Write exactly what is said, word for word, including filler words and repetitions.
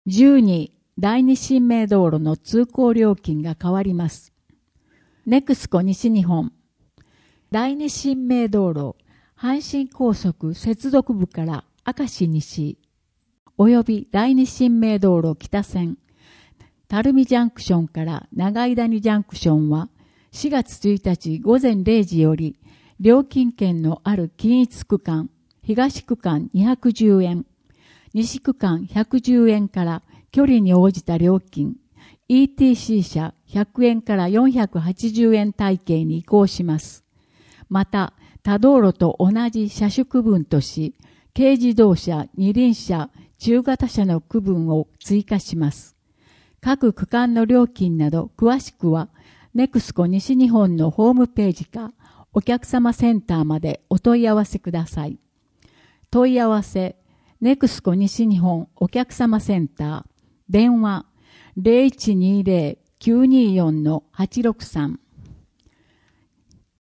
じゅうにだいに新名道路の通行料金が変わります。ネクスコ西日本だいに新名道路阪神高速接続部から明石西およびだいに新名道路北線垂水ジャンクションから長井谷ジャンクションはしがつついたち午前れいじより料金券のある均一区間、東区間にひゃくじゅうえん、西区間ひゃくじゅうえんから距離に応じた料金、イーティーシー 車ひゃくえんからよんひゃくはちじゅうえん体系に移行します。また、他道路と同じ車種区分とし、軽自動車、二輪車、中型車の区分を追加します。各区間の料金など詳しくは、ネクスコ西日本のホームページか、お客様センターまでお問い合わせください。問い合わせ、ネクスコ西日本お客様センター、電話 ゼロいちにゼロ きゅうにーよん はちろくさん